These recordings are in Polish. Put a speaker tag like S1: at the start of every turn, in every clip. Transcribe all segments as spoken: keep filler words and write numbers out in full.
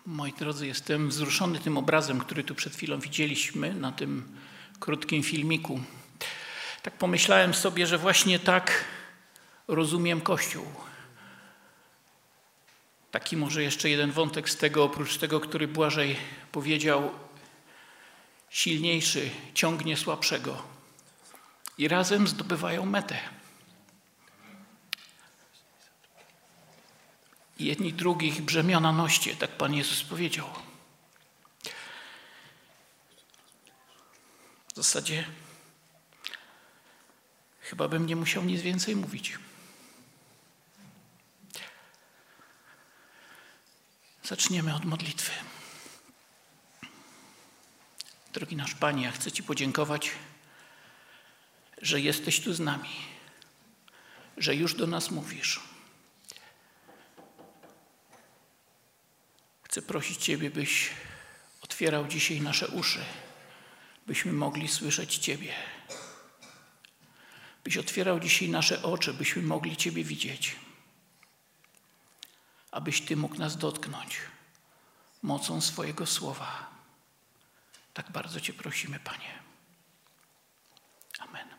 S1: Moi drodzy, jestem wzruszony tym obrazem, który tu przed chwilą widzieliśmy na tym krótkim filmiku. Tak pomyślałem sobie, że właśnie tak rozumiem Kościół. Taki może jeszcze jeden wątek z tego, oprócz tego, który Błażej powiedział, silniejszy ciągnie słabszego i razem zdobywają metę. I jedni drugich brzemiona noście, tak Pan Jezus powiedział. W zasadzie chyba bym nie musiał nic więcej mówić. Zaczniemy od modlitwy. Drogi nasz Panie, ja chcę Ci podziękować, że jesteś tu z nami, że już do nas mówisz. Chcę prosić Ciebie, byś otwierał dzisiaj nasze uszy, byśmy mogli słyszeć Ciebie. Byś otwierał dzisiaj nasze oczy, byśmy mogli Ciebie widzieć. Abyś Ty mógł nas dotknąć mocą swojego słowa. Tak bardzo Cię prosimy, Panie. Amen.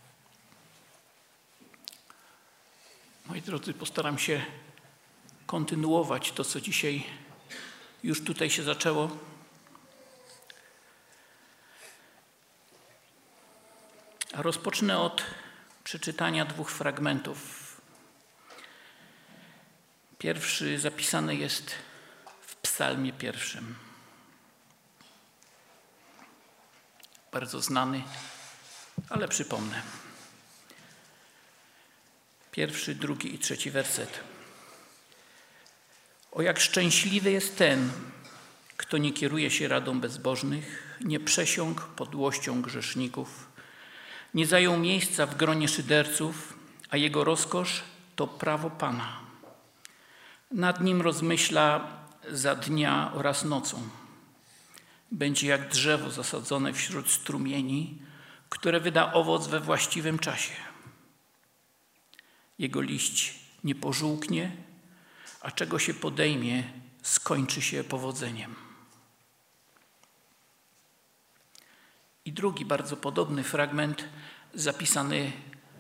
S1: Moi drodzy, postaram się kontynuować to, co dzisiaj już tutaj się zaczęło. A rozpocznę od przeczytania dwóch fragmentów. Pierwszy zapisany jest w Psalmie pierwszym. Bardzo znany, ale przypomnę. Pierwszy, drugi i trzeci werset. O jak szczęśliwy jest ten, kto nie kieruje się radą bezbożnych, nie przesiąkł podłością grzeszników, nie zajął miejsca w gronie szyderców, a jego rozkosz to prawo Pana. Nad nim rozmyśla za dnia oraz nocą. Będzie jak drzewo zasadzone wśród strumieni, które wyda owoc we właściwym czasie. Jego liść nie pożółknie, a czego się podejmie, skończy się powodzeniem. I drugi bardzo podobny fragment zapisany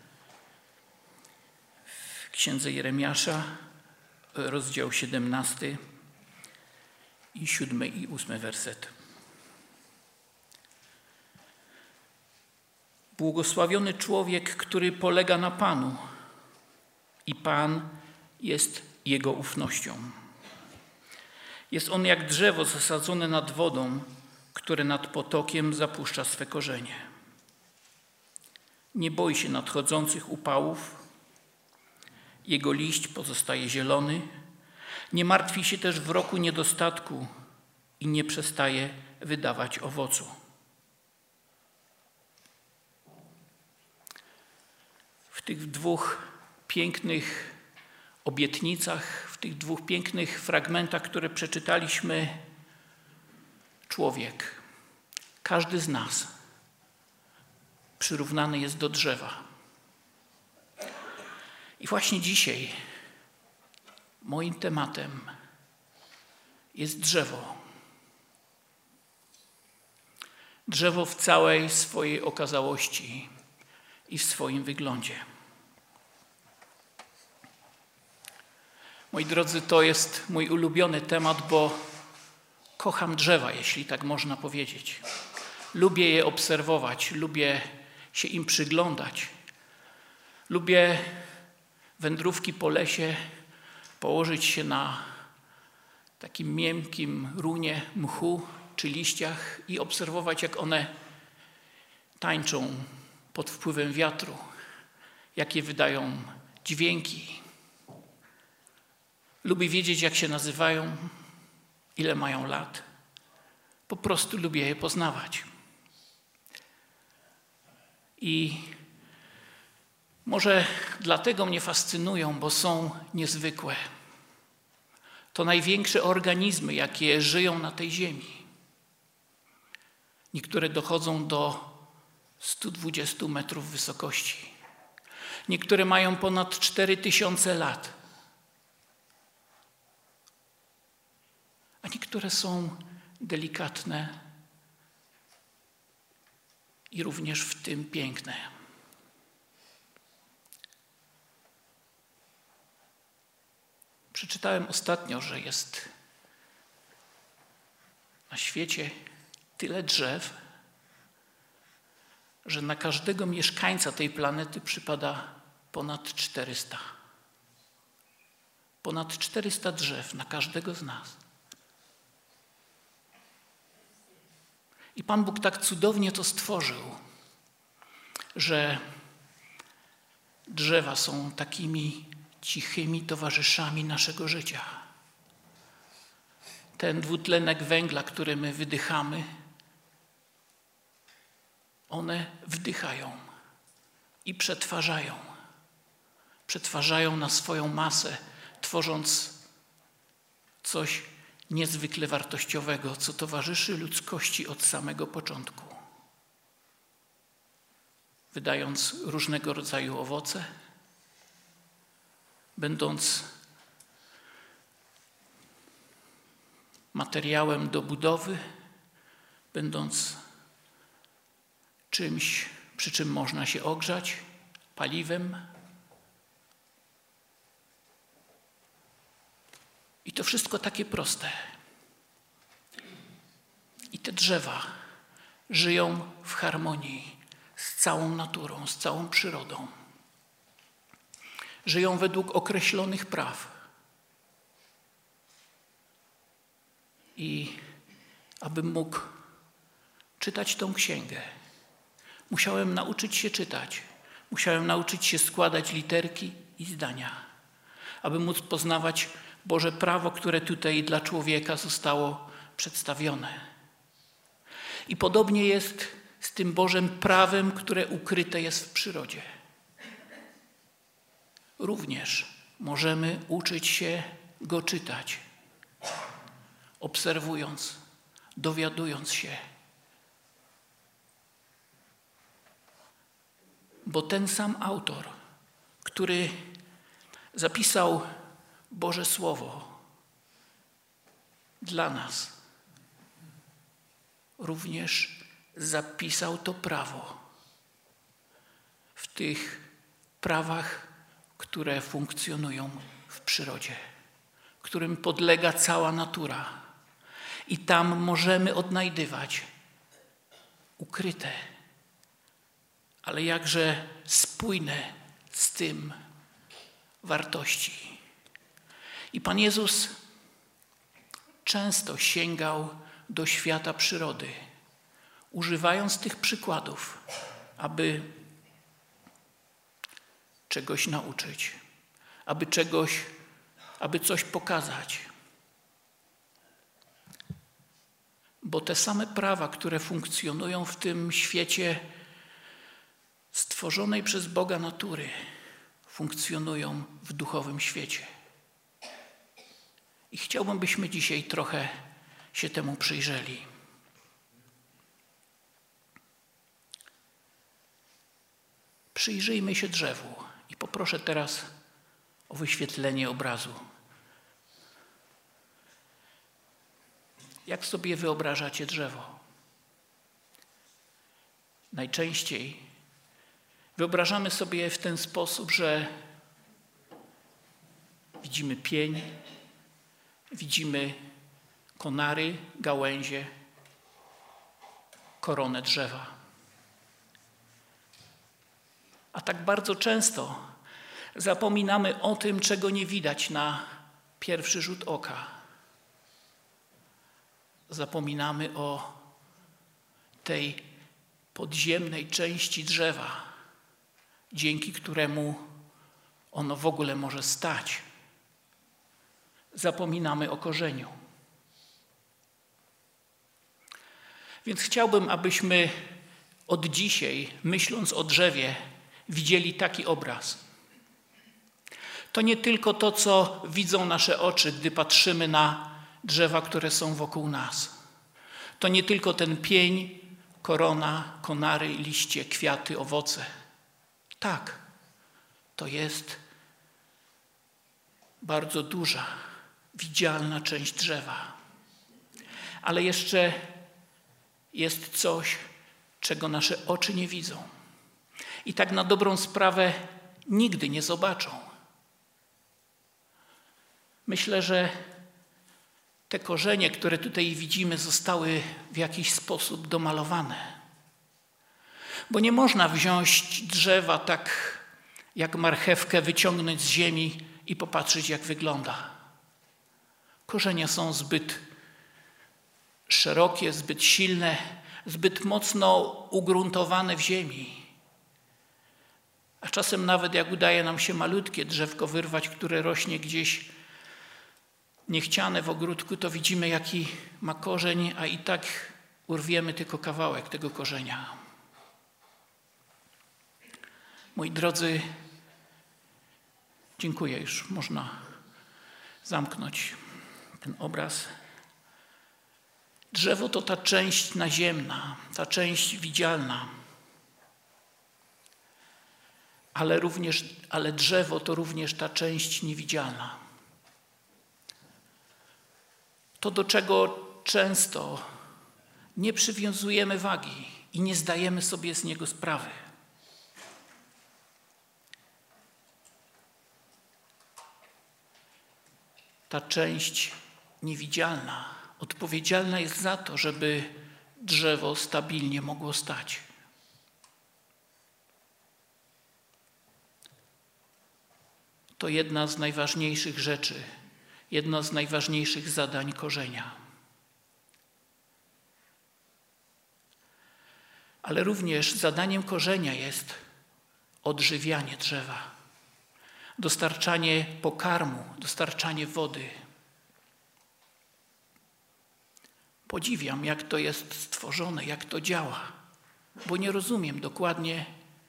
S1: w Księdze Jeremiasza, rozdział siedemnasty i siódmy i ósmy werset. Błogosławiony człowiek, który polega na Panu i Pan jest jego ufnością. Jest on jak drzewo zasadzone nad wodą, które nad potokiem zapuszcza swe korzenie. Nie boi się nadchodzących upałów, jego liść pozostaje zielony, nie martwi się też w roku niedostatku i nie przestaje wydawać owocu. W tych dwóch pięknych obietnicach, w tych dwóch pięknych fragmentach, które przeczytaliśmy, człowiek, każdy z nas przyrównany jest do drzewa. I właśnie dzisiaj moim tematem jest drzewo. Drzewo w całej swojej okazałości i w swoim wyglądzie. Moi drodzy, to jest mój ulubiony temat, bo kocham drzewa, jeśli tak można powiedzieć. Lubię je obserwować, lubię się im przyglądać. Lubię wędrówki po lesie, położyć się na takim miękkim runie mchu czy liściach i obserwować, jak one tańczą pod wpływem wiatru, jakie wydają dźwięki. Lubię wiedzieć, jak się nazywają, ile mają lat. Po prostu lubię je poznawać. I może dlatego mnie fascynują, bo są niezwykłe. To największe organizmy, jakie żyją na tej ziemi. Niektóre dochodzą do stu dwudziestu metrów wysokości. Niektóre mają ponad cztery tysiące lat. które są delikatne i również w tym piękne. Przeczytałem ostatnio, że jest na świecie tyle drzew, że na każdego mieszkańca tej planety przypada ponad czterysta. Ponad czterysta drzew na każdego z nas. I Pan Bóg tak cudownie to stworzył, że drzewa są takimi cichymi towarzyszami naszego życia. Ten dwutlenek węgla, który my wydychamy, one wdychają i przetwarzają. Przetwarzają na swoją masę, tworząc coś niezwykle wartościowego, co towarzyszy ludzkości od samego początku. Wydając różnego rodzaju owoce, będąc materiałem do budowy, będąc czymś, przy czym można się ogrzać, paliwem. I to wszystko takie proste. I te drzewa żyją w harmonii z całą naturą, z całą przyrodą. Żyją według określonych praw. I abym mógł czytać tą księgę, musiałem nauczyć się czytać. Musiałem nauczyć się składać literki i zdania, aby móc poznawać Boże prawo, które tutaj dla człowieka zostało przedstawione. I podobnie jest z tym Bożym prawem, które ukryte jest w przyrodzie. Również możemy uczyć się go czytać, obserwując, dowiadując się. Bo ten sam autor, który zapisał Boże Słowo dla nas, również zapisał to prawo w tych prawach, które funkcjonują w przyrodzie, którym podlega cała natura. I tam możemy odnajdywać ukryte, ale jakże spójne z tym wartości. I Pan Jezus często sięgał do świata przyrody, używając tych przykładów, aby czegoś nauczyć, aby czegoś, aby coś pokazać. Bo te same prawa, które funkcjonują w tym świecie stworzonej przez Boga natury, funkcjonują w duchowym świecie. I chciałbym, byśmy dzisiaj trochę się temu przyjrzeli. Przyjrzyjmy się drzewu i poproszę teraz o wyświetlenie obrazu. Jak sobie wyobrażacie drzewo? Najczęściej wyobrażamy sobie je w ten sposób, że widzimy pień, widzimy konary, gałęzie, koronę drzewa. A tak bardzo często zapominamy o tym, czego nie widać na pierwszy rzut oka. Zapominamy o tej podziemnej części drzewa, dzięki któremu ono w ogóle może stać. Zapominamy o korzeniu. Więc chciałbym, abyśmy od dzisiaj, myśląc o drzewie, widzieli taki obraz. To nie tylko to, co widzą nasze oczy, gdy patrzymy na drzewa, które są wokół nas. To nie tylko ten pień, korona, konary, liście, kwiaty, owoce. Tak, to jest bardzo duża, widzialna część drzewa. Ale jeszcze jest coś, czego nasze oczy nie widzą. I tak na dobrą sprawę nigdy nie zobaczą. Myślę, że te korzenie, które tutaj widzimy, zostały w jakiś sposób domalowane. Bo nie można wziąć drzewa tak jak marchewkę, wyciągnąć z ziemi i popatrzeć, jak wygląda. Korzenie są zbyt szerokie, zbyt silne, zbyt mocno ugruntowane w ziemi. A czasem nawet jak udaje nam się malutkie drzewko wyrwać, które rośnie gdzieś niechciane w ogródku, to widzimy, jaki ma korzeń, a i tak urwiemy tylko kawałek tego korzenia. Moi drodzy, dziękuję, już można zamknąć ten obraz. Drzewo to ta część naziemna, ta część widzialna, ale, również, ale drzewo to również ta część niewidzialna. To, do czego często nie przywiązujemy wagi i nie zdajemy sobie z niego sprawy. Ta część niewidzialna odpowiedzialna jest za to, żeby drzewo stabilnie mogło stać. To jedna z najważniejszych rzeczy, jedno z najważniejszych zadań korzenia. Ale również zadaniem korzenia jest odżywianie drzewa, dostarczanie pokarmu, dostarczanie wody. Podziwiam, jak to jest stworzone, jak to działa, bo nie rozumiem dokładnie,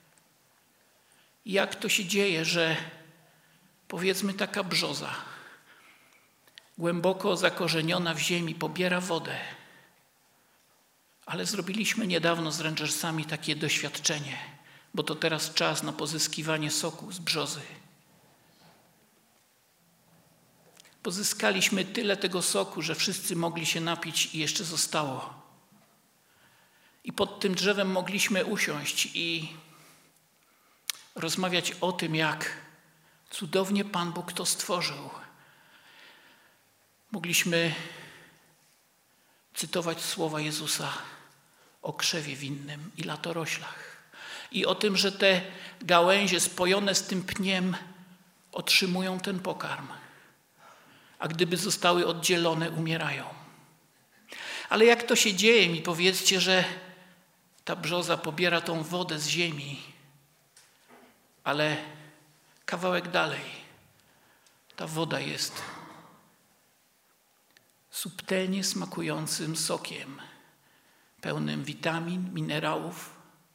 S1: jak to się dzieje, że powiedzmy taka brzoza, głęboko zakorzeniona w ziemi, pobiera wodę. Ale zrobiliśmy niedawno z rangersami takie doświadczenie, bo to teraz czas na pozyskiwanie soku z brzozy. Pozyskaliśmy tyle tego soku, że wszyscy mogli się napić i jeszcze zostało. I pod tym drzewem mogliśmy usiąść i rozmawiać o tym, jak cudownie Pan Bóg to stworzył. Mogliśmy cytować słowa Jezusa o krzewie winnym i latoroślach. I o tym, że te gałęzie spojone z tym pniem otrzymują ten pokarm. A gdyby zostały oddzielone, umierają. Ale jak to się dzieje, mi powiedzcie, że ta brzoza pobiera tą wodę z ziemi, ale kawałek dalej ta woda jest subtelnie smakującym sokiem, pełnym witamin, minerałów.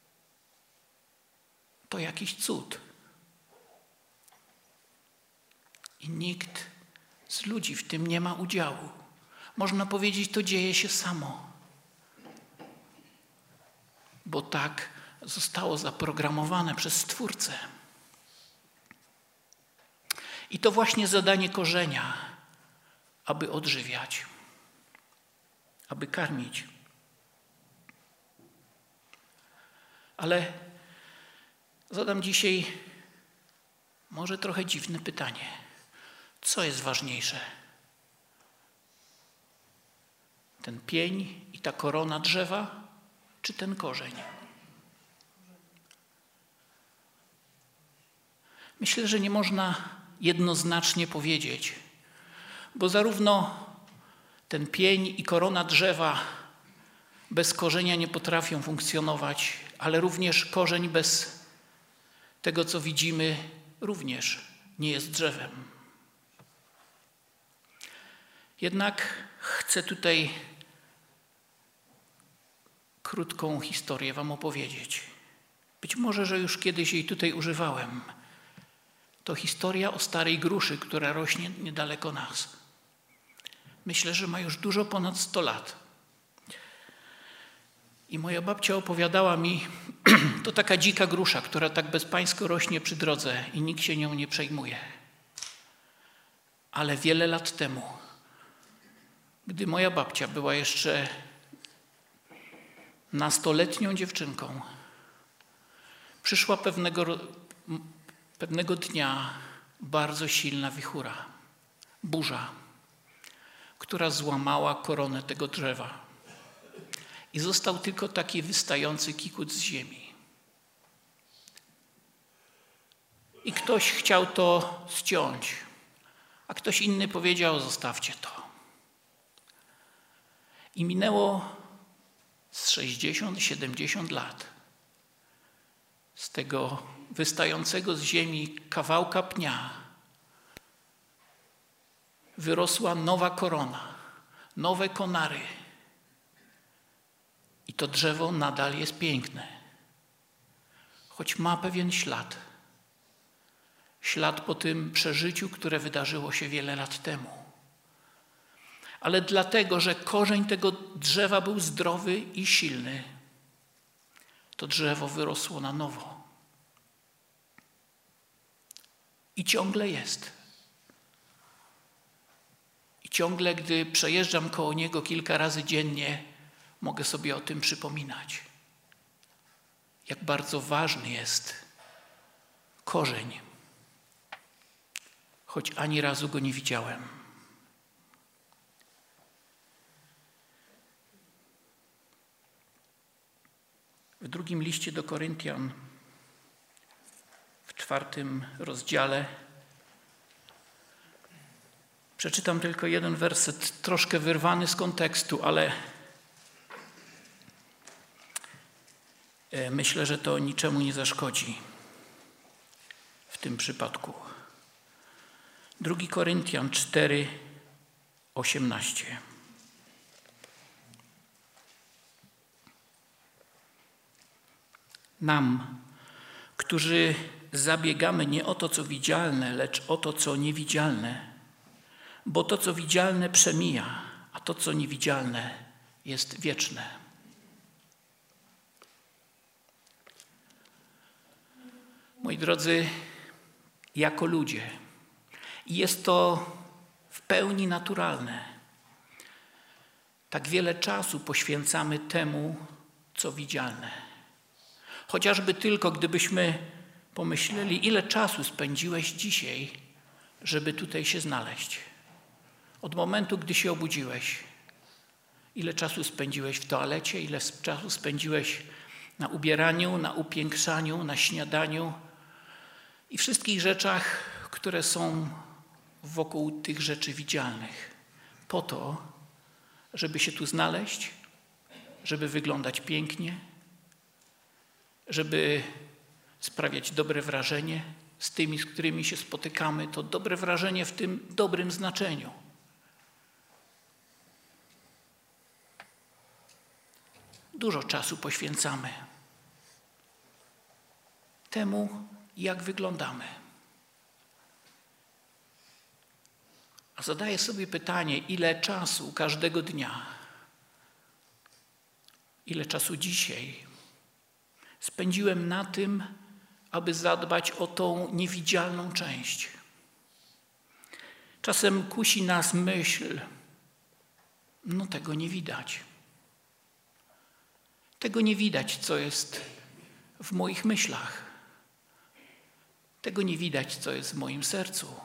S1: To jakiś cud. I nikt z ludzi w tym nie ma udziału. Można powiedzieć, to dzieje się samo. Bo tak zostało zaprogramowane przez Stwórcę. I to właśnie zadanie korzenia, aby odżywiać, aby karmić. Ale zadam dzisiaj może trochę dziwne pytanie. Co jest ważniejsze? Ten pień i ta korona drzewa, czy ten korzeń? Myślę, że nie można jednoznacznie powiedzieć, bo zarówno ten pień i korona drzewa bez korzenia nie potrafią funkcjonować, ale również korzeń bez tego, co widzimy, również nie jest drzewem. Jednak chcę tutaj krótką historię wam opowiedzieć. Być może, że już kiedyś jej tutaj używałem. To historia o starej gruszy, która rośnie niedaleko nas. Myślę, że ma już dużo ponad sto lat. I moja babcia opowiadała mi, to taka dzika grusza, która tak bezpańsko rośnie przy drodze i nikt się nią nie przejmuje. Ale wiele lat temu Gdy moja babcia była jeszcze nastoletnią dziewczynką, przyszła pewnego, pewnego dnia bardzo silna wichura, burza, która złamała koronę tego drzewa i został tylko taki wystający kikut z ziemi. I ktoś chciał to ściąć, a ktoś inny powiedział: zostawcie to. I minęło z sześćdziesiąt siedemdziesiąt lat. Z tego wystającego z ziemi kawałka pnia wyrosła nowa korona, nowe konary. I to drzewo nadal jest piękne, choć ma pewien ślad. Ślad po tym przeżyciu, które wydarzyło się wiele lat temu. Ale dlatego, że korzeń tego drzewa był zdrowy i silny, to drzewo wyrosło na nowo. I ciągle jest. I ciągle, gdy przejeżdżam koło niego kilka razy dziennie, mogę sobie o tym przypominać. Jak bardzo ważny jest korzeń, choć ani razu go nie widziałem. W drugim liście do Koryntian, w czwartym rozdziale, przeczytam tylko jeden werset, troszkę wyrwany z kontekstu, ale myślę, że to niczemu nie zaszkodzi w tym przypadku. Drugi Koryntian cztery, osiemnaście. Nam, którzy zabiegamy nie o to, co widzialne, lecz o to, co niewidzialne, bo to, co widzialne, przemija, a to, co niewidzialne, jest wieczne. Moi drodzy, jako ludzie, i jest to w pełni naturalne, tak wiele czasu poświęcamy temu, co widzialne. Chociażby tylko, gdybyśmy pomyśleli, ile czasu spędziłeś dzisiaj, żeby tutaj się znaleźć. Od momentu, gdy się obudziłeś, ile czasu spędziłeś w toalecie, ile czasu spędziłeś na ubieraniu, na upiększaniu, na śniadaniu i wszystkich rzeczach, które są wokół tych rzeczy widzialnych. Po to, żeby się tu znaleźć, żeby wyglądać pięknie, żeby sprawiać dobre wrażenie z tymi, z którymi się spotykamy, to dobre wrażenie w tym dobrym znaczeniu. Dużo czasu poświęcamy temu, jak wyglądamy. A zadaję sobie pytanie, ile czasu każdego dnia, ile czasu dzisiaj spędziłem na tym, aby zadbać o tą niewidzialną część. Czasem kusi nas myśl, no tego nie widać. Tego nie widać, co jest w moich myślach. Tego nie widać, co jest w moim sercu.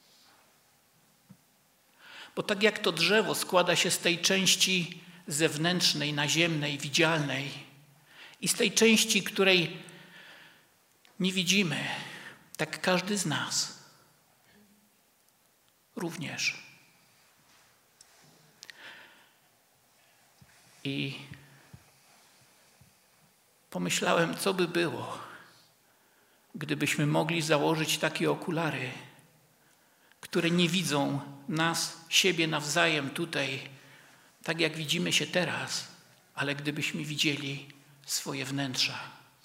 S1: Bo tak jak to drzewo składa się z tej części zewnętrznej, naziemnej, widzialnej, i z tej części, której nie widzimy, tak każdy z nas również. I pomyślałem, co by było, gdybyśmy mogli założyć takie okulary, które nie widzą nas, siebie nawzajem tutaj, tak jak widzimy się teraz, ale gdybyśmy widzieli swoje wnętrza.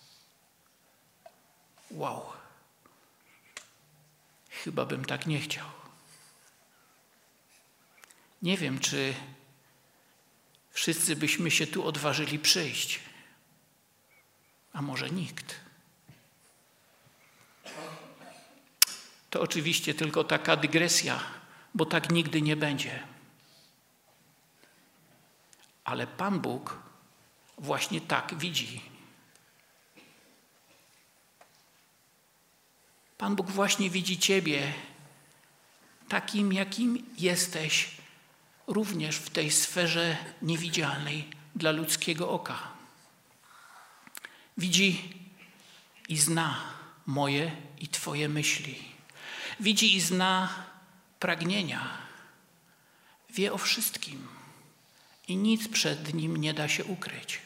S1: Wow. Chyba bym tak nie chciał. Nie wiem, czy wszyscy byśmy się tu odważyli przyjść. A może nikt. To oczywiście tylko taka dygresja, bo tak nigdy nie będzie. Ale Pan Bóg właśnie tak widzi. Pan Bóg właśnie widzi ciebie takim, jakim jesteś, również w tej sferze niewidzialnej dla ludzkiego oka. Widzi i zna moje i twoje myśli. Widzi i zna pragnienia. Wie o wszystkim i nic przed Nim nie da się ukryć.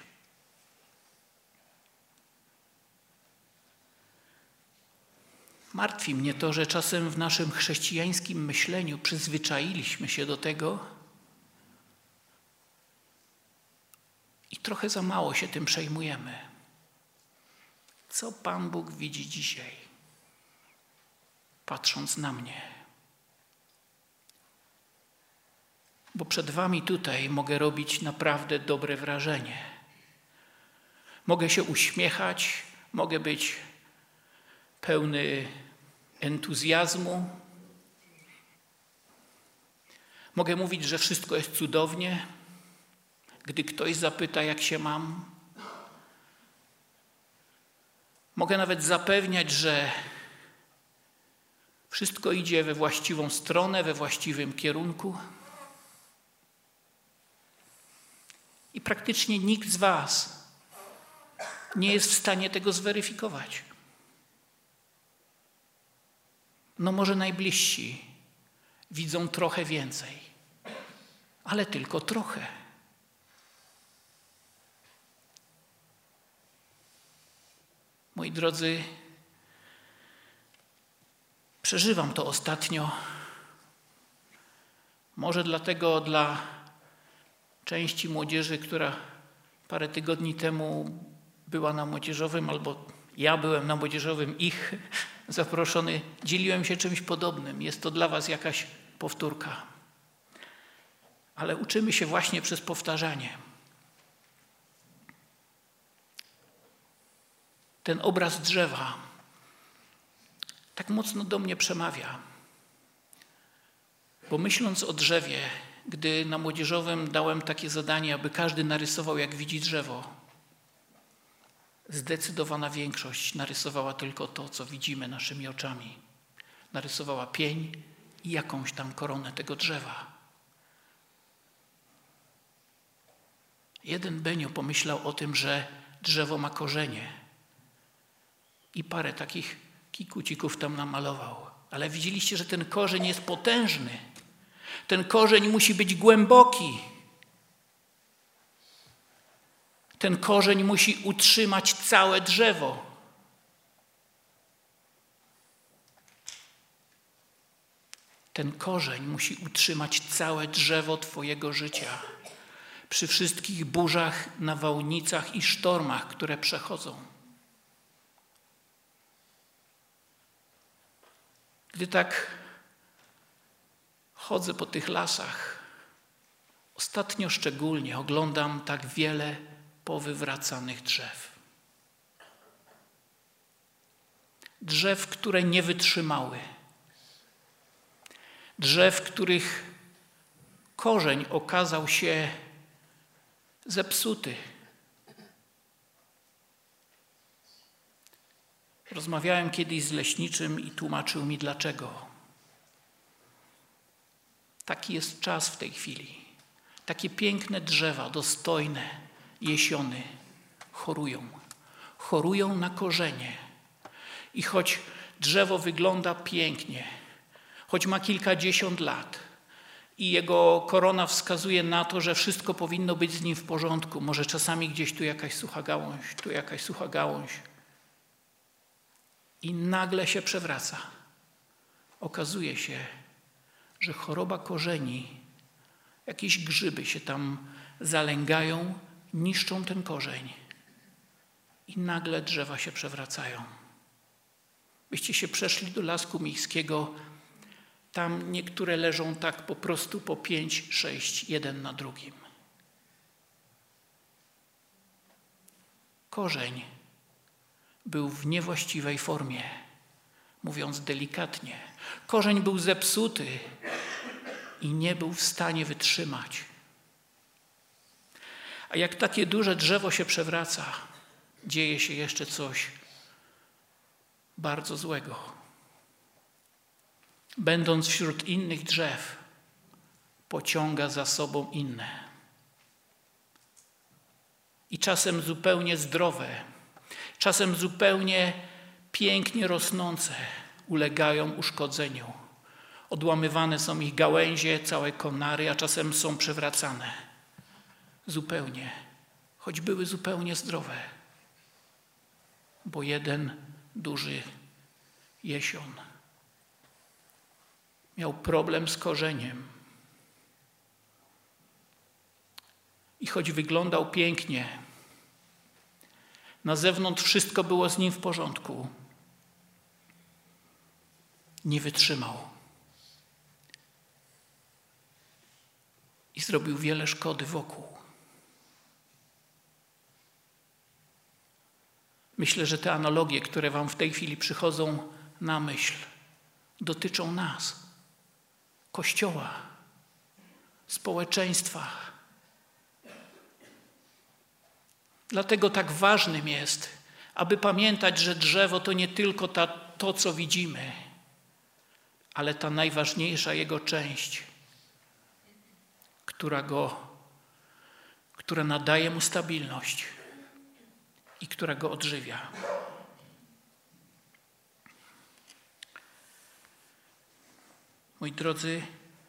S1: Martwi mnie to, że czasem w naszym chrześcijańskim myśleniu przyzwyczailiśmy się do tego i trochę za mało się tym przejmujemy. Co Pan Bóg widzi dzisiaj, patrząc na mnie? Bo przed wami tutaj mogę robić naprawdę dobre wrażenie. Mogę się uśmiechać, mogę być pełny entuzjazmu. Mogę mówić, że wszystko jest cudownie, gdy ktoś zapyta, jak się mam. Mogę nawet zapewniać, że wszystko idzie we właściwą stronę, we właściwym kierunku. I praktycznie nikt z was nie jest w stanie tego zweryfikować. No może najbliżsi widzą trochę więcej, ale tylko trochę. Moi drodzy, przeżywam to ostatnio. Może dlatego dla części młodzieży, która parę tygodni temu była na młodzieżowym, albo ja byłem na młodzieżowym, ich zaproszony, dzieliłem się czymś podobnym. Jest to dla was jakaś powtórka. Ale uczymy się właśnie przez powtarzanie. Ten obraz drzewa tak mocno do mnie przemawia. Bo myśląc o drzewie, gdy na młodzieżowym dałem takie zadanie, aby każdy narysował, jak widzi drzewo, zdecydowana większość narysowała tylko to, co widzimy naszymi oczami. Narysowała pień i jakąś tam koronę tego drzewa. Jeden Benio pomyślał o tym, że drzewo ma korzenie i parę takich kikucików tam namalował. Ale widzieliście, że ten korzeń jest potężny. Ten korzeń musi być głęboki. Ten korzeń musi utrzymać całe drzewo. Ten korzeń musi utrzymać całe drzewo twojego życia. Przy wszystkich burzach, nawałnicach i sztormach, które przechodzą. Gdy tak chodzę po tych lasach, ostatnio szczególnie oglądam tak wiele powywracanych drzew. Drzew, które nie wytrzymały. Drzew, których korzeń okazał się zepsuty. Rozmawiałem kiedyś z leśniczym i tłumaczył mi dlaczego. Taki jest czas w tej chwili. Takie piękne drzewa, dostojne, jesiony chorują. Chorują na korzenie. I choć drzewo wygląda pięknie, choć ma kilkadziesiąt lat i jego korona wskazuje na to, że wszystko powinno być z nim w porządku, może czasami gdzieś tu jakaś sucha gałąź, tu jakaś sucha gałąź, i nagle się przewraca. Okazuje się, że choroba korzeni, jakieś grzyby się tam zalęgają, niszczą ten korzeń i nagle drzewa się przewracają. Byście się przeszli do Lasku Miejskiego, tam niektóre leżą tak po prostu po pięć, sześć, jeden na drugim. Korzeń był w niewłaściwej formie, mówiąc delikatnie. Korzeń był zepsuty i nie był w stanie wytrzymać. A jak takie duże drzewo się przewraca, dzieje się jeszcze coś bardzo złego. Będąc wśród innych drzew, pociąga za sobą inne. I czasem zupełnie zdrowe, czasem zupełnie pięknie rosnące ulegają uszkodzeniu. Odłamywane są ich gałęzie, całe konary, a czasem są przewracane. Zupełnie, choć były zupełnie zdrowe. Bo jeden duży jesion miał problem z korzeniem. I choć wyglądał pięknie, na zewnątrz wszystko było z nim w porządku, nie wytrzymał. I zrobił wiele szkody wokół. Myślę, że te analogie, które wam w tej chwili przychodzą na myśl, dotyczą nas, Kościoła, społeczeństwa. Dlatego tak ważnym jest, aby pamiętać, że drzewo to nie tylko ta, to, co widzimy, ale ta najważniejsza jego część, która go, która nadaje mu stabilność i która go odżywia. Moi drodzy,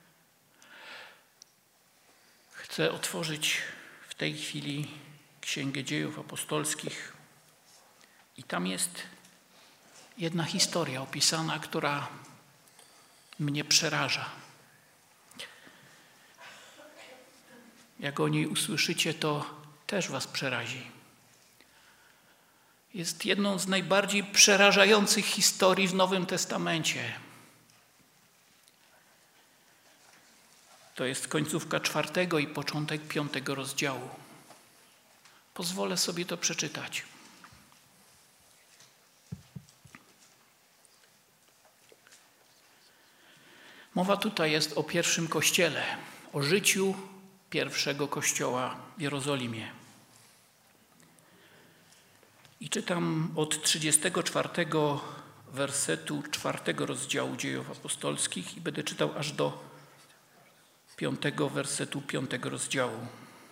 S1: chcę otworzyć w tej chwili Księgę Dziejów Apostolskich i tam jest jedna historia opisana, która mnie przeraża. Jak o niej usłyszycie, to też was przerazi. Jest jedną z najbardziej przerażających historii w Nowym Testamencie. To jest końcówka czwartego i początek piątego rozdziału. Pozwolę sobie to przeczytać. Mowa tutaj jest o pierwszym kościele, o życiu pierwszego kościoła w Jerozolimie. I czytam od trzydziestego czwartego wersetu czwartego rozdziału Dziejów Apostolskich i będę czytał aż do piątego wersetu piątego rozdziału.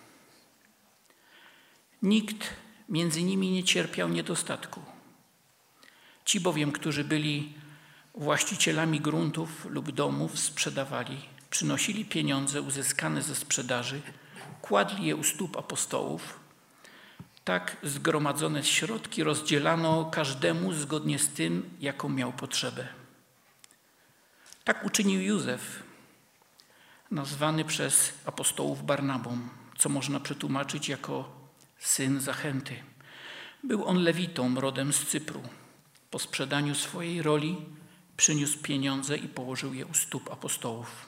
S1: Nikt między nimi nie cierpiał niedostatku. Ci bowiem, którzy byli właścicielami gruntów lub domów, sprzedawali, przynosili pieniądze uzyskane ze sprzedaży, kładli je u stóp apostołów. Tak zgromadzone środki rozdzielano każdemu zgodnie z tym, jaką miał potrzebę. Tak uczynił Józef, nazwany przez apostołów Barnabą, co można przetłumaczyć jako syn zachęty. Był on lewitą rodem z Cypru. Po sprzedaniu swojej roli przyniósł pieniądze i położył je u stóp apostołów.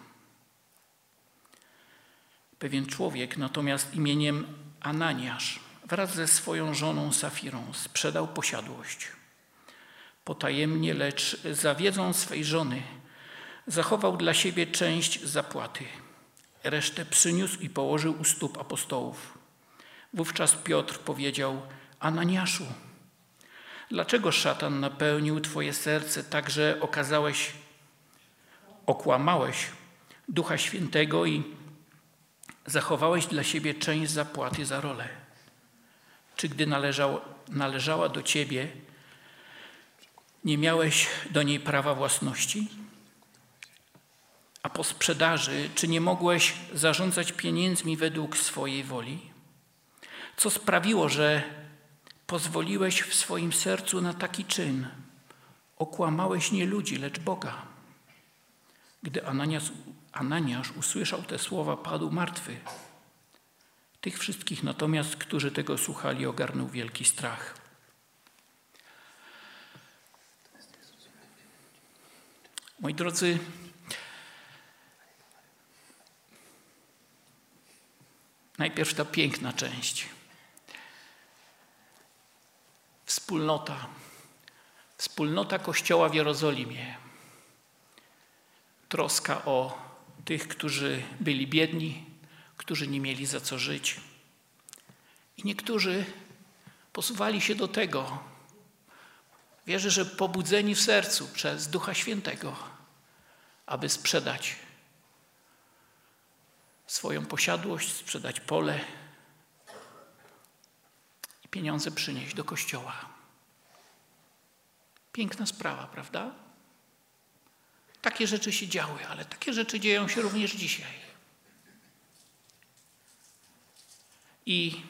S1: Pewien człowiek natomiast imieniem Ananiasz wraz ze swoją żoną Safirą sprzedał posiadłość. Potajemnie, lecz za wiedzą swej żony zachował dla siebie część zapłaty. Resztę przyniósł i położył u stóp apostołów. Wówczas Piotr powiedział: Ananiaszu, dlaczego szatan napełnił twoje serce tak, że okazałeś, okłamałeś Ducha Świętego i zachowałeś dla siebie część zapłaty za rolę? Czy gdy należał, należała do ciebie, nie miałeś do niej prawa własności? A po sprzedaży, czy nie mogłeś zarządzać pieniędzmi według swojej woli? Co sprawiło, że pozwoliłeś w swoim sercu na taki czyn? Okłamałeś nie ludzi, lecz Boga. Gdy Ananiasz, Ananiasz usłyszał te słowa, padł martwy. Tych wszystkich natomiast, którzy tego słuchali, ogarnął wielki strach. Moi drodzy, najpierw ta piękna część. Wspólnota. Wspólnota Kościoła w Jerozolimie. Troska o tych, którzy byli biedni, którzy nie mieli za co żyć. I niektórzy posuwali się do tego, wierzę, że pobudzeni w sercu przez Ducha Świętego, aby sprzedać swoją posiadłość, sprzedać pole i pieniądze przynieść do kościoła. Piękna sprawa, prawda? Takie rzeczy się działy, ale takie rzeczy dzieją się również dzisiaj. I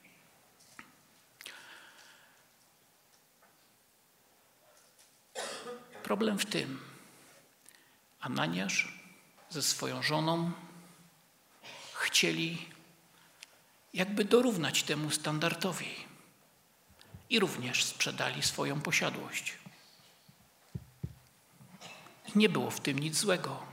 S1: problem w tym, Ananiasz ze swoją żoną chcieli jakby dorównać temu standardowi i również sprzedali swoją posiadłość. I nie było w tym nic złego.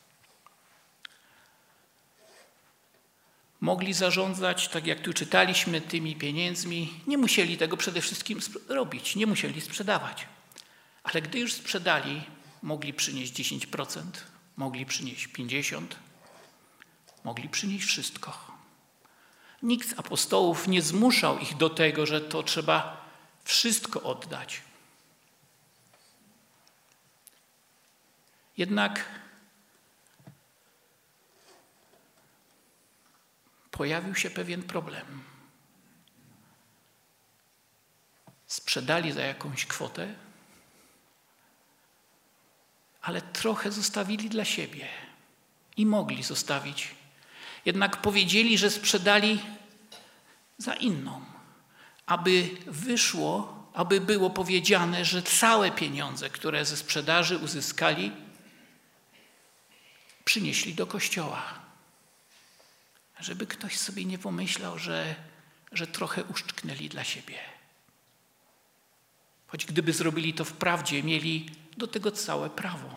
S1: Mogli zarządzać, tak jak tu czytaliśmy, tymi pieniędzmi. Nie musieli tego przede wszystkim robić, nie musieli sprzedawać. Ale gdy już sprzedali, mogli przynieść dziesięć procent, mogli przynieść pięćdziesiąt procent, mogli przynieść wszystko. Nikt z apostołów nie zmuszał ich do tego, że to trzeba wszystko oddać. Jednak pojawił się pewien problem. Sprzedali za jakąś kwotę, ale trochę zostawili dla siebie i mogli zostawić. Jednak powiedzieli, że sprzedali za inną, aby wyszło, aby było powiedziane, że całe pieniądze, które ze sprzedaży uzyskali, przynieśli do kościoła. Żeby ktoś sobie nie pomyślał, że, że trochę uszczknęli dla siebie. Choć gdyby zrobili to wprawdzie, mieli do tego całe prawo.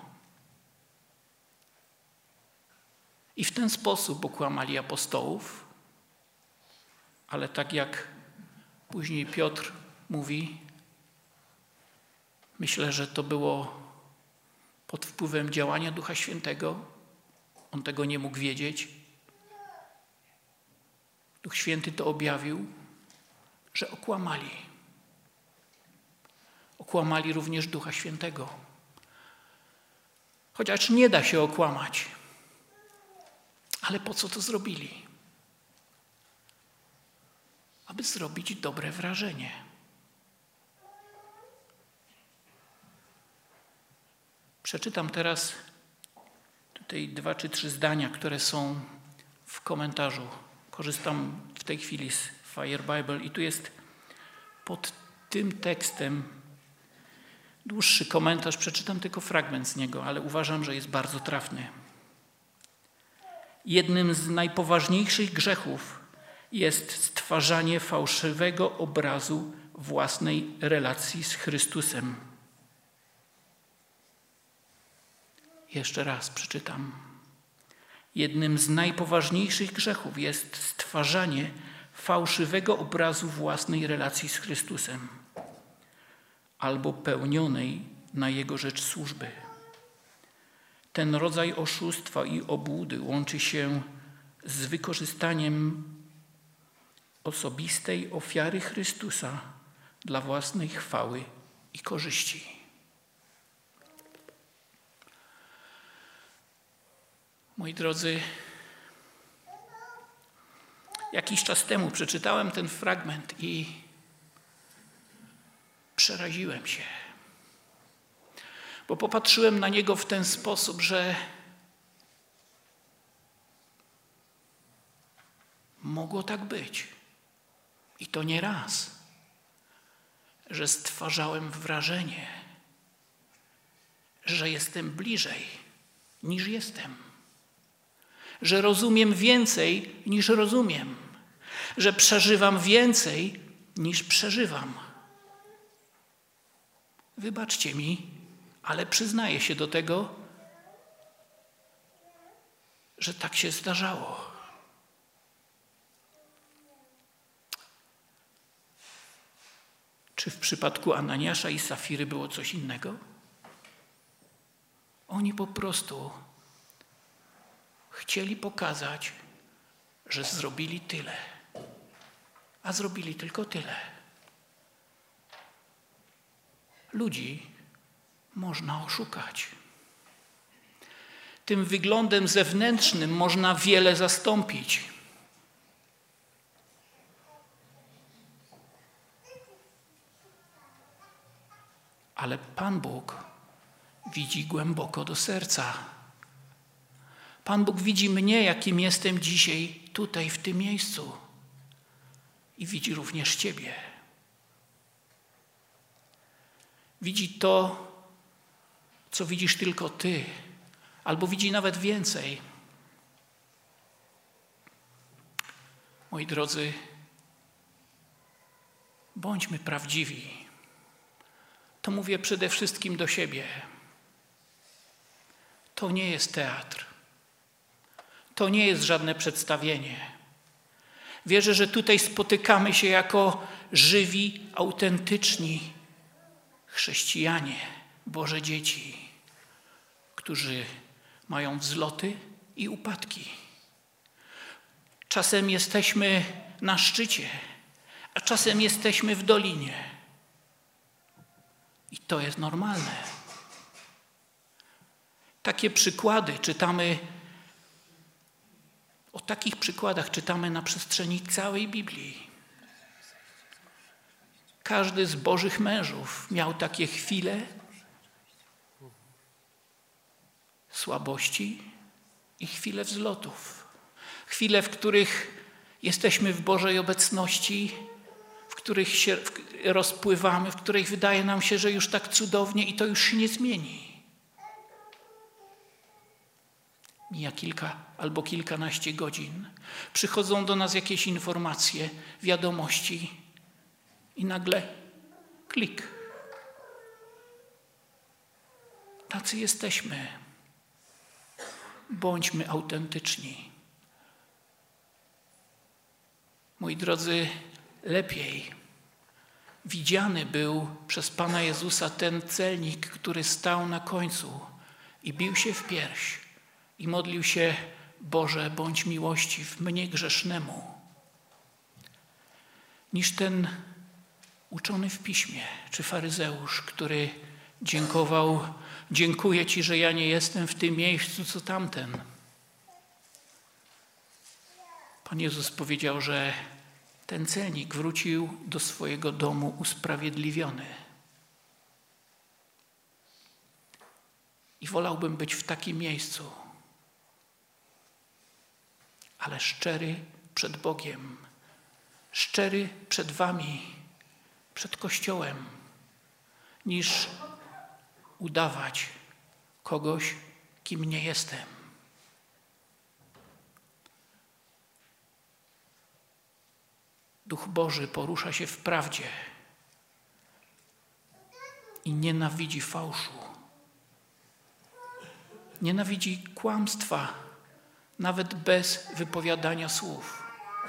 S1: I w ten sposób okłamali apostołów, ale tak jak później Piotr mówi, myślę, że to było pod wpływem działania Ducha Świętego. On tego nie mógł wiedzieć. Duch Święty to objawił, że okłamali. Okłamali również Ducha Świętego. Chociaż nie da się okłamać. Ale po co to zrobili? Aby zrobić dobre wrażenie. Przeczytam teraz tutaj dwa czy trzy zdania, które są w komentarzu. Korzystam w tej chwili z Fire Bible i tu jest pod tym tekstem dłuższy komentarz. Przeczytam tylko fragment z niego, ale uważam, że jest bardzo trafny. Jednym z najpoważniejszych grzechów jest stwarzanie fałszywego obrazu własnej relacji z Chrystusem. Jeszcze raz przeczytam. Jednym z najpoważniejszych grzechów jest stwarzanie fałszywego obrazu własnej relacji z Chrystusem albo pełnionej na Jego rzecz służby. Ten rodzaj oszustwa i obłudy łączy się z wykorzystaniem osobistej ofiary Chrystusa dla własnej chwały i korzyści. Moi drodzy, jakiś czas temu przeczytałem ten fragment i przeraziłem się. Bo popatrzyłem na niego w ten sposób, że mogło tak być. I to nie raz, że stwarzałem wrażenie, że jestem bliżej niż jestem. Że rozumiem więcej niż rozumiem. Że przeżywam więcej niż przeżywam. Wybaczcie mi, ale przyznaję się do tego, że tak się zdarzało. Czy w przypadku Ananiasza i Safiry było coś innego? Oni po prostu chcieli pokazać, że zrobili tyle. a zrobili tylko tyle. Ludzi można oszukać. Tym wyglądem zewnętrznym można wiele zastąpić. Ale Pan Bóg widzi głęboko do serca. Pan Bóg widzi mnie, jakim jestem dzisiaj, tutaj, w tym miejscu. I widzi również ciebie. Widzi to, co widzisz tylko ty, albo widzi nawet więcej. Moi drodzy, bądźmy prawdziwi. To mówię przede wszystkim do siebie. To nie jest teatr. To nie jest żadne przedstawienie. Wierzę, że tutaj spotykamy się jako żywi, autentyczni chrześcijanie, Boże dzieci, którzy mają wzloty i upadki. Czasem jesteśmy na szczycie, a czasem jesteśmy w dolinie. I to jest normalne. Takie przykłady czytamy, o takich przykładach czytamy na przestrzeni całej Biblii. Każdy z Bożych mężów miał takie chwile słabości i chwile wzlotów. Chwile, w których jesteśmy w Bożej obecności, w których się rozpływamy, w których wydaje nam się, że już tak cudownie i to już się nie zmieni. Mija kilka albo kilkanaście godzin. Przychodzą do nas jakieś informacje, wiadomości i nagle klik. Tacy jesteśmy. Bądźmy autentyczni. Moi drodzy, lepiej widziany był przez Pana Jezusa ten celnik, który stał na końcu i bił się w pierś i modlił się: Boże, bądź miłościw mnie grzesznemu, niż ten uczony w piśmie czy faryzeusz, który dziękował: dziękuję Ci, że ja nie jestem w tym miejscu, co tamten. Pan Jezus powiedział, że ten celnik wrócił do swojego domu usprawiedliwiony. I wolałbym być w takim miejscu, ale szczery przed Bogiem, szczery przed wami, przed Kościołem, niż udawać kogoś, kim nie jestem. Duch Boży porusza się w prawdzie i nienawidzi fałszu. Nienawidzi kłamstwa, nawet bez wypowiadania słów.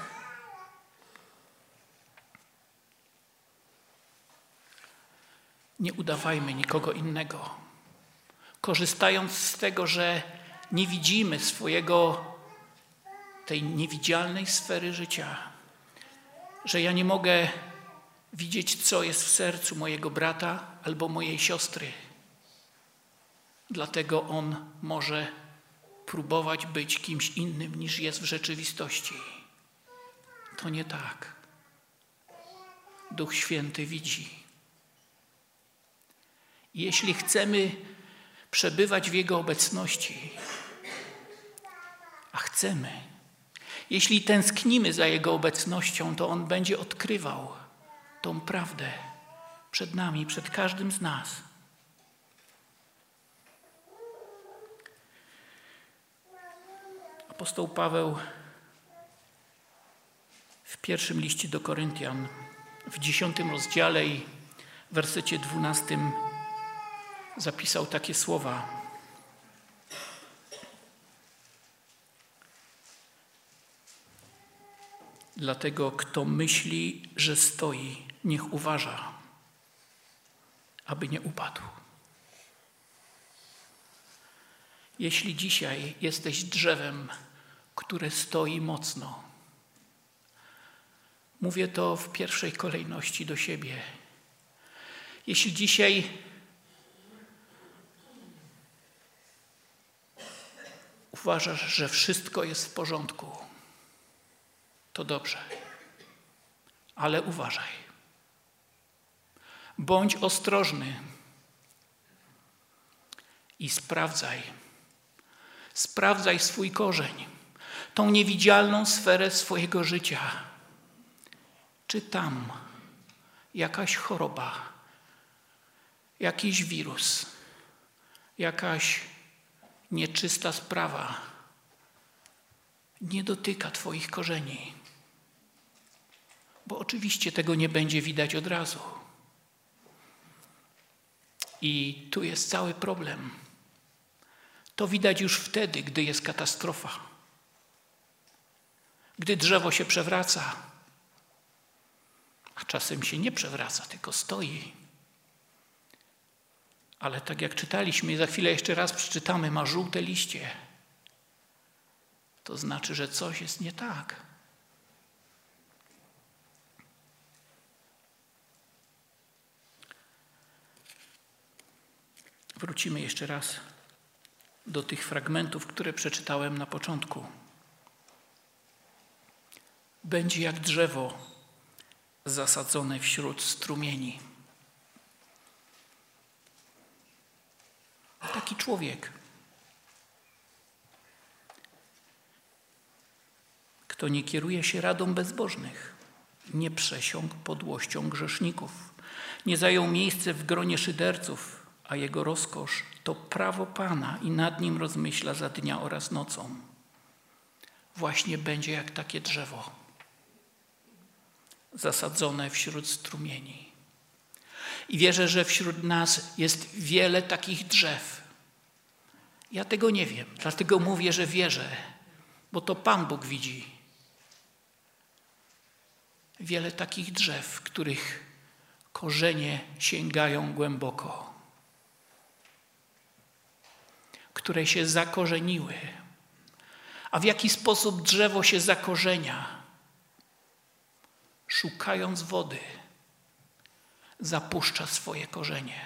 S1: Nie udawajmy nikogo innego. Korzystając z tego, że nie widzimy swojego, tej niewidzialnej sfery życia, że ja nie mogę widzieć, co jest w sercu mojego brata albo mojej siostry. Dlatego on może próbować być kimś innym, niż jest w rzeczywistości. To nie tak. Duch Święty widzi. I jeśli chcemy przebywać w Jego obecności, a chcemy, jeśli tęsknimy za Jego obecnością, to On będzie odkrywał tą prawdę przed nami, przed każdym z nas. Apostoł Paweł w pierwszym liście do Koryntian, w dziesiątym rozdziale i w wersecie dwunastym zapisał takie słowa. Dlatego kto myśli, że stoi, niech uważa, aby nie upadł. Jeśli dzisiaj jesteś drzewem, które stoi mocno, Mówię to w pierwszej kolejności do siebie. Jeśli dzisiaj uważasz, że wszystko jest w porządku, to dobrze, ale uważaj. Bądź ostrożny i sprawdzaj. Sprawdzaj swój korzeń, tą niewidzialną sferę swojego życia. Czy tam jakaś choroba, jakiś wirus, jakaś nieczysta sprawa nie dotyka twoich korzeni? Bo oczywiście tego nie będzie widać od razu. I tu jest cały problem. To widać już wtedy, gdy jest katastrofa. Gdy drzewo się przewraca, a czasem się nie przewraca, tylko stoi. Ale tak jak czytaliśmy i za chwilę jeszcze raz przeczytamy, ma żółte liście. To znaczy, że coś jest nie tak. Wrócimy jeszcze raz do tych fragmentów, które przeczytałem na początku. Będzie jak drzewo zasadzone wśród strumieni. Taki człowiek, kto nie kieruje się radą bezbożnych, nie przesiąkł podłością grzeszników, nie zajął miejsca w gronie szyderców, a jego rozkosz to prawo Pana i nad nim rozmyśla za dnia oraz nocą. Właśnie będzie jak takie drzewo zasadzone wśród strumieni. I wierzę, że wśród nas jest wiele takich drzew. Ja tego nie wiem, dlatego mówię, że wierzę, bo to Pan Bóg widzi. Wiele takich drzew, których korzenie sięgają głęboko, które się zakorzeniły. A w jaki sposób drzewo się zakorzenia? Szukając wody, zapuszcza swoje korzenie.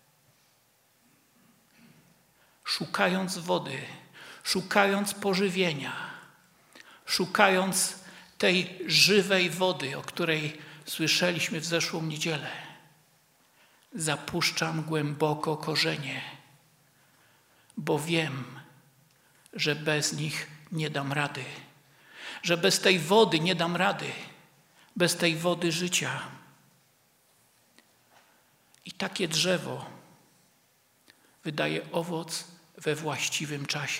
S1: Szukając wody, szukając pożywienia, szukając tej żywej wody, o której słyszeliśmy w zeszłą niedzielę, zapuszczam głęboko korzenie, bo wiem, że bez nich nie dam rady, że bez tej wody nie dam rady, bez tej wody życia. I takie drzewo wydaje owoc we właściwym czasie.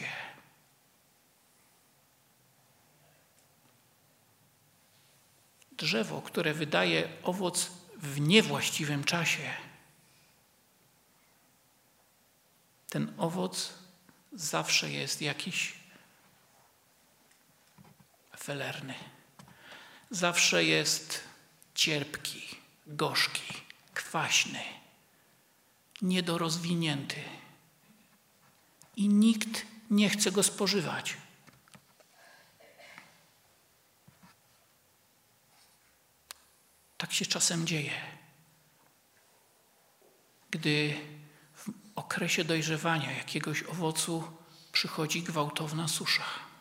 S1: Drzewo, które wydaje owoc w niewłaściwym czasie, ten owoc zawsze jest jakiś felerny. Zawsze jest cierpki, gorzki, kwaśny, niedorozwinięty. I nikt nie chce go spożywać. Tak się czasem dzieje, gdy w okresie dojrzewania jakiegoś owocu przychodzi gwałtowna susza,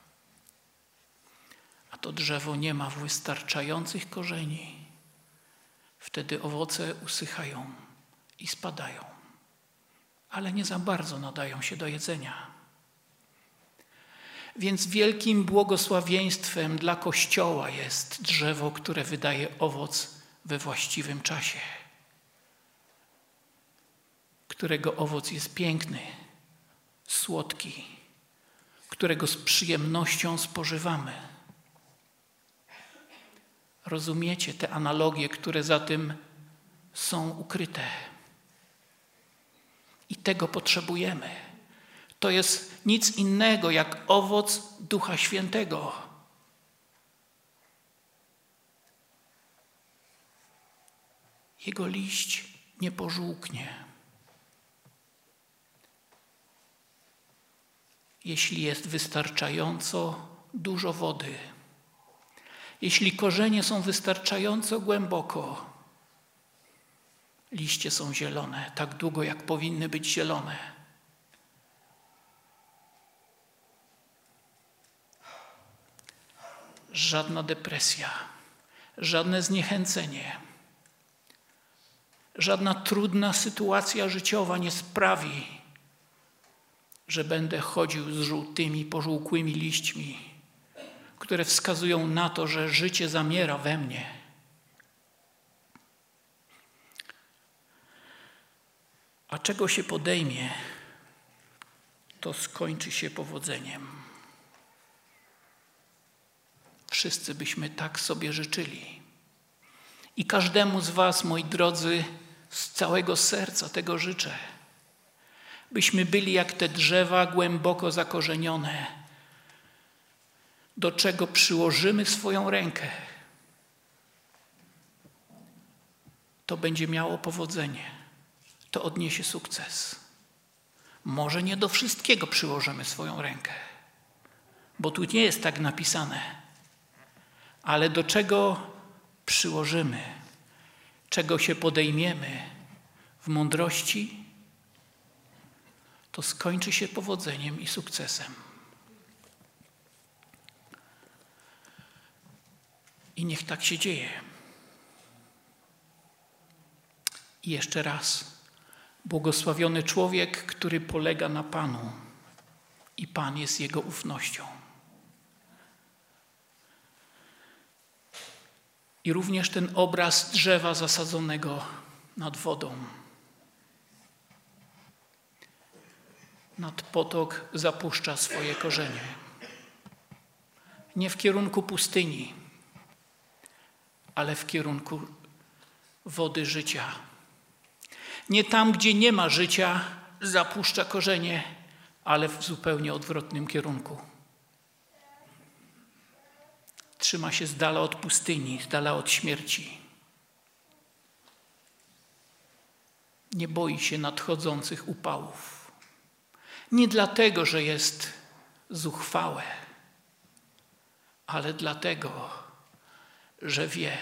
S1: a to drzewo nie ma wystarczających korzeni. Wtedy owoce usychają i spadają, ale nie za bardzo nadają się do jedzenia. Więc wielkim błogosławieństwem dla Kościoła jest drzewo, które wydaje owoc we właściwym czasie, którego owoc jest piękny, słodki, którego z przyjemnością spożywamy. Rozumiecie te analogie, które za tym są ukryte? I tego potrzebujemy. To jest nic innego jak owoc Ducha Świętego. Jego liść nie pożółknie. Jeśli jest wystarczająco dużo wody, Jeśli korzenie są wystarczająco głęboko, liście są zielone, tak długo jak powinny być zielone. Żadna depresja, żadne zniechęcenie, żadna trudna sytuacja życiowa nie sprawi, że będę chodził z żółtymi, pożółkłymi liśćmi, które wskazują na to, że życie zamiera we mnie. A czego się podejmie, to skończy się powodzeniem. Wszyscy byśmy tak sobie życzyli. I każdemu z was, moi drodzy, z całego serca tego życzę. Byśmy byli jak te drzewa głęboko zakorzenione, do czego przyłożymy swoją rękę. To będzie miało powodzenie. To odniesie sukces. Może nie do wszystkiego przyłożymy swoją rękę, bo tu nie jest tak napisane. Ale do czego przyłożymy, czego się podejmiemy w mądrości, to skończy się powodzeniem i sukcesem. I niech tak się dzieje. I jeszcze raz. Błogosławiony człowiek, który polega na Panu i Pan jest jego ufnością. I również ten obraz drzewa zasadzonego nad wodą. Nad potok zapuszcza swoje korzenie. Nie w kierunku pustyni, ale w kierunku wody życia. Nie tam, gdzie nie ma życia, zapuszcza korzenie, ale w zupełnie odwrotnym kierunku. Trzyma się z dala od pustyni, z dala od śmierci. Nie boi się nadchodzących upałów. Nie dlatego, że jest zuchwałe, ale dlatego, że wie,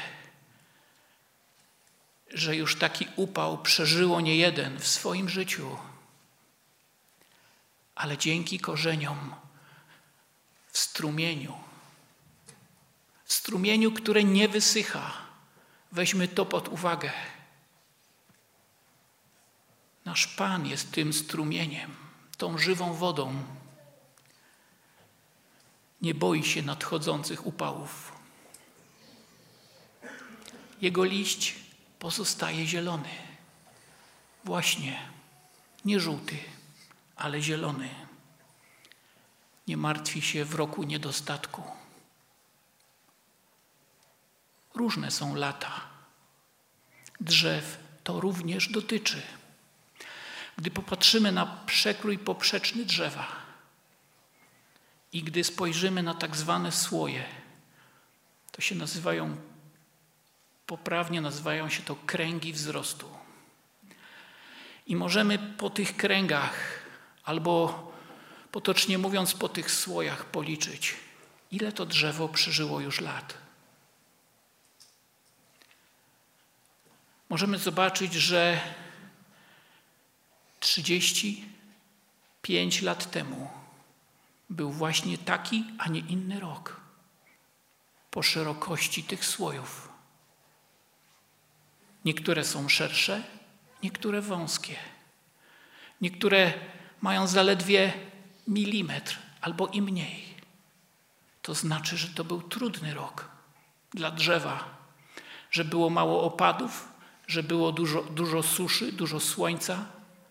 S1: że już taki upał przeżyło niejeden w swoim życiu, ale dzięki korzeniom w strumieniu, w strumieniu, które nie wysycha, weźmy to pod uwagę. Nasz Pan jest tym strumieniem, tą żywą wodą. Nie boi się nadchodzących upałów. Jego liść pozostaje zielony. Właśnie, nie żółty, ale zielony. Nie martwi się w roku niedostatku. Różne są lata. Drzew to również dotyczy. Gdy popatrzymy na przekrój poprzeczny drzewa i gdy spojrzymy na tak zwane słoje, to się nazywają, poprawnie nazywają się to kręgi wzrostu. I możemy po tych kręgach, albo potocznie mówiąc po tych słojach policzyć, ile to drzewo przeżyło już lat. Możemy zobaczyć, że trzydzieści pięć lat temu był właśnie taki, a nie inny rok po szerokości tych słojów. Niektóre są szersze, niektóre wąskie. Niektóre mają zaledwie milimetr albo i mniej. To znaczy, że to był trudny rok dla drzewa, że było mało opadów, że było dużo, dużo suszy, dużo słońca.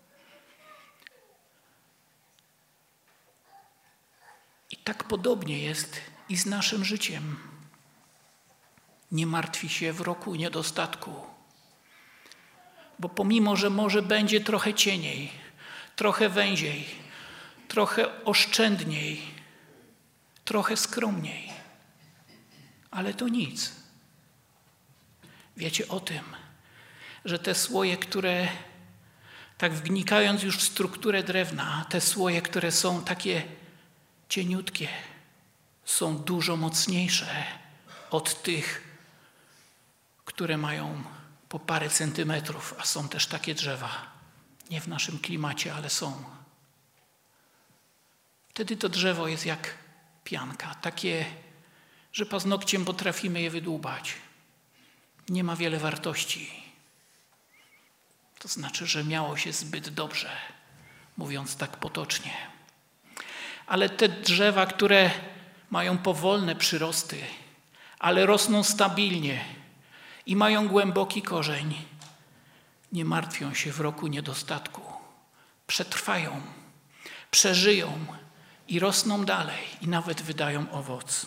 S1: I tak podobnie jest i z naszym życiem. Nie martwi się w roku niedostatku. Bo pomimo, że może będzie trochę cieniej, trochę węziej, trochę oszczędniej, trochę skromniej, ale to nic. Wiecie o tym, że te słoje, które tak wnikając już w strukturę drewna, te słoje, które są takie cieniutkie, są dużo mocniejsze od tych, które mają po parę centymetrów, a są też takie drzewa. Nie w naszym klimacie, ale są. Wtedy to drzewo jest jak pianka, takie, że paznokciem potrafimy je wydłubać. Nie ma wiele wartości. To znaczy, że miało się zbyt dobrze, mówiąc tak potocznie. Ale te drzewa, które mają powolne przyrosty, ale rosną stabilnie i mają głęboki korzeń, nie martwią się w roku niedostatku. Przetrwają, przeżyją i rosną dalej i nawet wydają owoc.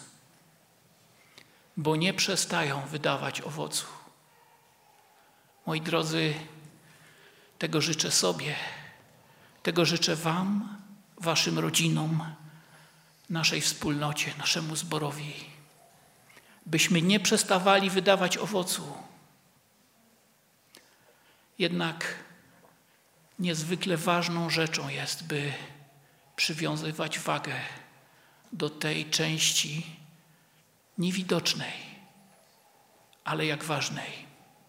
S1: Bo nie przestają wydawać owocu. Moi drodzy, tego życzę sobie, tego życzę wam, waszym rodzinom, naszej wspólnocie, naszemu zborowi. Byśmy nie przestawali wydawać owocu. Jednak niezwykle ważną rzeczą jest, by przywiązywać wagę do tej części niewidocznej, ale jak ważnej.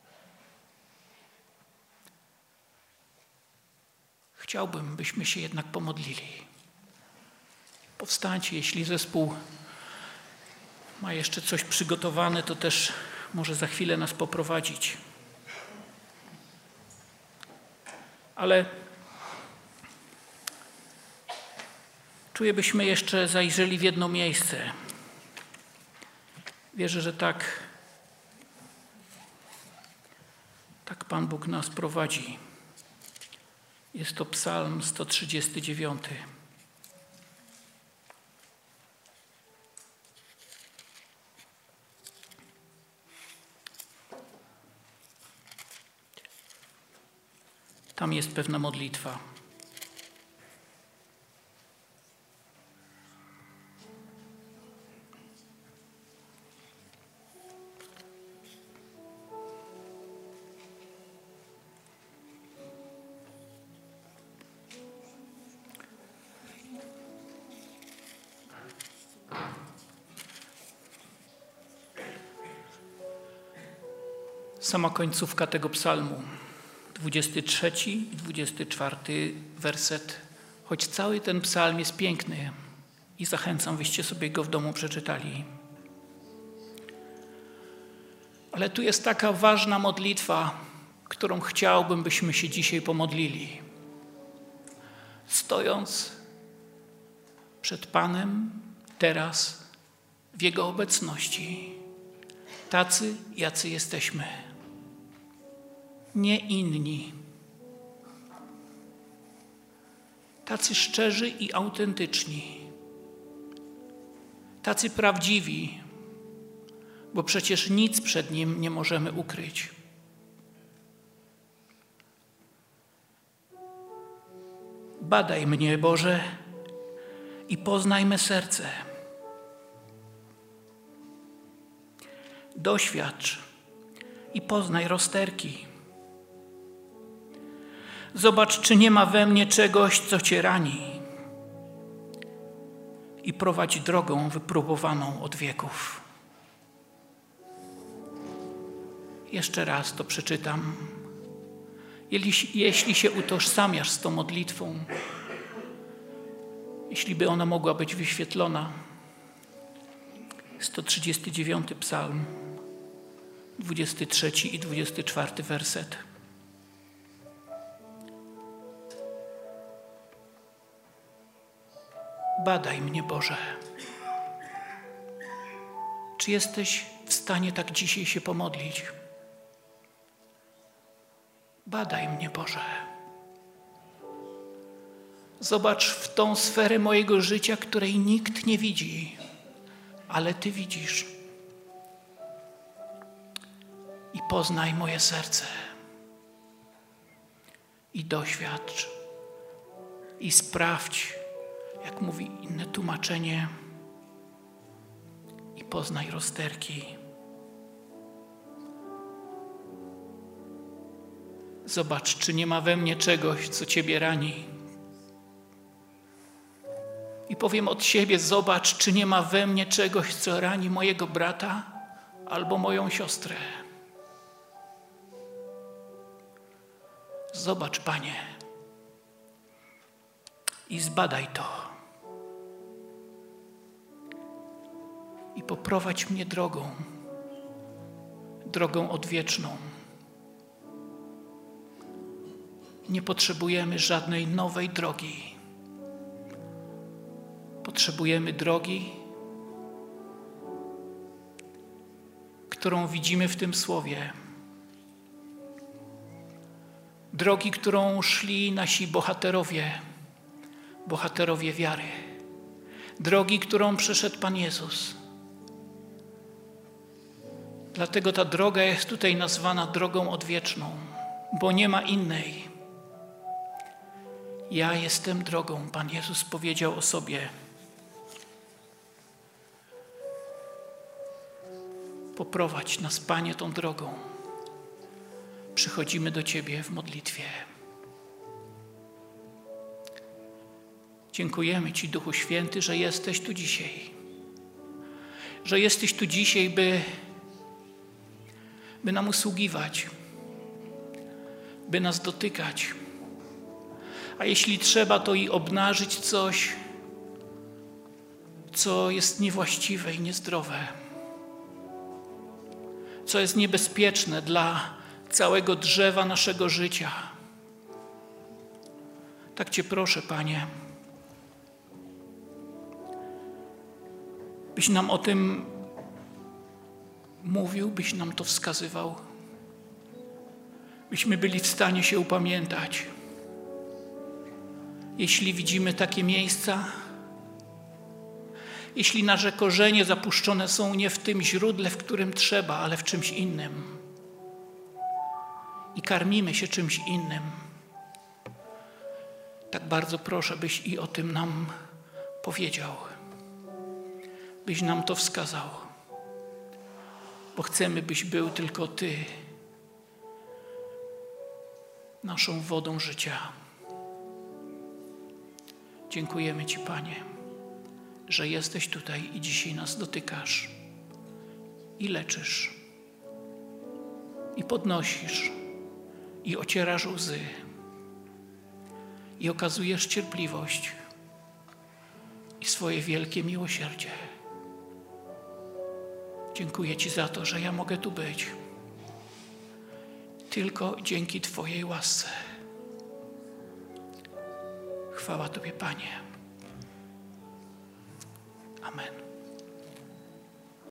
S1: Chciałbym, byśmy się jednak pomodlili. Powstańcie, jeśli zespół ma jeszcze coś przygotowane, to też może za chwilę nas poprowadzić. Ale czuję, byśmy jeszcze zajrzeli w jedno miejsce. Wierzę, że tak, tak Pan Bóg nas prowadzi. Jest to Psalm sto trzydziesty dziewiąty. Tam jest pewna modlitwa. Sama końcówka tego psalmu, dwudziesty trzeci i dwudziesty czwarty werset. Choć cały ten psalm jest piękny i zachęcam, byście sobie go w domu przeczytali. Ale tu jest taka ważna modlitwa, którą chciałbym, byśmy się dzisiaj pomodlili. Stojąc przed Panem teraz w Jego obecności, tacy, jacy jesteśmy. Nie inni. Tacy szczerzy i autentyczni. Tacy prawdziwi, bo przecież nic przed Nim nie możemy ukryć. Badaj mnie, Boże, i poznaj me serce. Doświadcz i poznaj rozterki. Zobacz, czy nie ma we mnie czegoś, co Cię rani. I prowadź drogą wypróbowaną od wieków. Jeszcze raz to przeczytam. Jeśli, jeśli się utożsamiasz z tą modlitwą, jeśli by ona mogła być wyświetlona, sto trzydziesty dziewiąty psalm, dwudziesty trzeci i dwudziesty czwarty werset. Badaj mnie, Boże. Czy jesteś w stanie tak dzisiaj się pomodlić? Badaj mnie, Boże. Zobacz w tą sferę mojego życia, której nikt nie widzi, ale Ty widzisz. I poznaj moje serce. I doświadcz. I sprawdź, jak mówi inne tłumaczenie, i poznaj rozterki. Zobacz, czy nie ma we mnie czegoś, co Ciebie rani. I powiem od siebie, zobacz, czy nie ma we mnie czegoś, co rani mojego brata, albo moją siostrę. Zobacz, Panie, i zbadaj to. I poprowadź mnie drogą, drogą odwieczną. Nie potrzebujemy żadnej nowej drogi. Potrzebujemy drogi, którą widzimy w tym słowie. Drogi, którą szli nasi bohaterowie, bohaterowie wiary. Drogi, którą przeszedł Pan Jezus. Dlatego ta droga jest tutaj nazwana drogą odwieczną, bo nie ma innej. Ja jestem drogą, Pan Jezus powiedział o sobie. Poprowadź nas, Panie, tą drogą. Przychodzimy do Ciebie w modlitwie. Dziękujemy Ci, Duchu Święty, że jesteś tu dzisiaj. Że jesteś tu dzisiaj, by, by nam usługiwać, by nas dotykać. A jeśli trzeba, to i obnażyć coś, co jest niewłaściwe i niezdrowe, co jest niebezpieczne dla całego drzewa naszego życia. Tak Cię proszę, Panie, byś nam o tym mówił, byś nam to wskazywał, byśmy byli w stanie się upamiętać. Jeśli widzimy takie miejsca, jeśli nasze korzenie zapuszczone są nie w tym źródle, w którym trzeba, ale w czymś innym i karmimy się czymś innym, tak bardzo proszę, byś i o tym nam powiedział, byś nam to wskazał, bo chcemy, byś był tylko Ty naszą wodą życia. Dziękujemy Ci, Panie, że jesteś tutaj i dzisiaj nas dotykasz i leczysz, i podnosisz, i ocierasz łzy, i okazujesz cierpliwość i swoje wielkie miłosierdzie. Dziękuję Ci za to, że ja mogę tu być tylko dzięki Twojej łasce. Chwała Tobie, Panie. Amen.